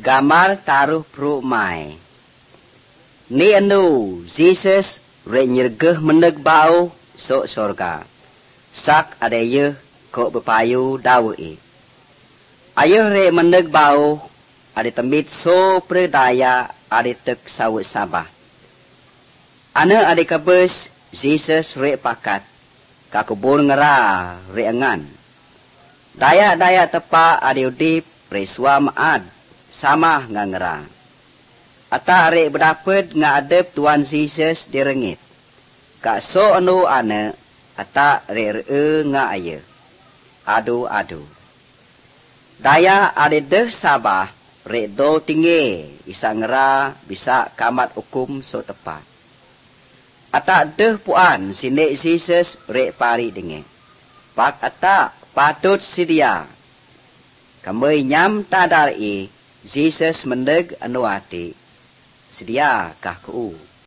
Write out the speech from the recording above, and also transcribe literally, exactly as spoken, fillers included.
gambar taruh pro mai. Ni anu Jesus re nyergeh meneg bau sok sorga. Sak ada ye ko bepayu dawe e. Ayah re meneg bau ada temit so predaya ada tek sawut sabah. Ana ada kabes Jesus re pakat ka kebun ngera re angan. Daya-daya tepa ada udip re suamaad sama ngangera. Ata re berdapat ngadep Tuan Jesus direngit. Ka so anu ana ata re re nga aye. Adu-adu. Daya ada deh sabah re do tinggi bisa ngera bisa kamat hukum so tepat. Ata deh puan sinek Jesus re pari denge. Pak ata patut sidia. Kamay nyam tadar e Jesus mendeg anu ati. Sedia kah ku